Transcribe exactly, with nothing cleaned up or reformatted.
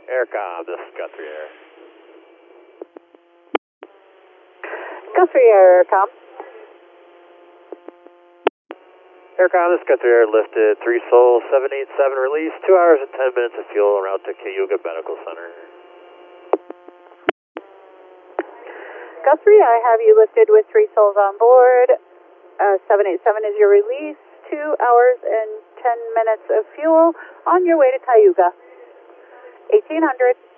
Aircom, this is Guthrie Air. Guthrie Aircom. Aircom, this is Guthrie Air, lifted three Soul seven eight seven, release, two hours and ten minutes of fuel en route to Cayuga Medical Center. Guthrie, I have you lifted with three souls on board. Uh, seven eight seven is your release, two hours and ten minutes of fuel on your way to Cayuga. eighteen hundred.